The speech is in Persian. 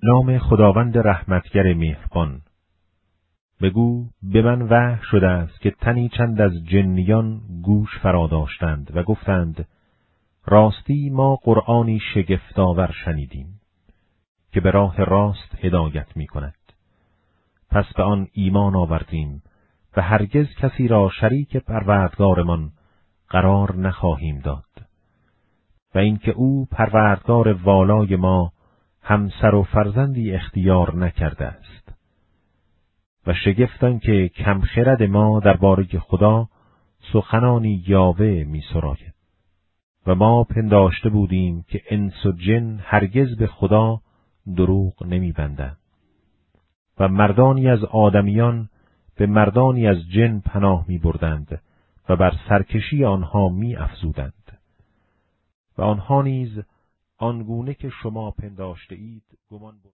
نام خداوند رحمتگر مهربان. بگو به من وحی شده است که تنی چند از جنیان گوش فرا داشتند و گفتند راستی ما قرآنی شگفت‌آور شنیدیم که به راه راست هدایت می کند. پس به آن ایمان آوردیم و هرگز کسی را شریک پروردگارمان قرار نخواهیم داد و اینکه او پروردگار والای ما همسر و فرزندی اختیار نکرده است. و شگفت آن که کم خرد ما درباره خدا سخنانی یاوه می سراید. و ما پنداشته بودیم که انس و جن هرگز به خدا دروغ نمی بندند. و مردانی از آدمیان به مردانی از جن پناه می بردند و بر سرکشی آنها می افزودند. و آنها نیز آنگونه که شما پنداشته اید گمان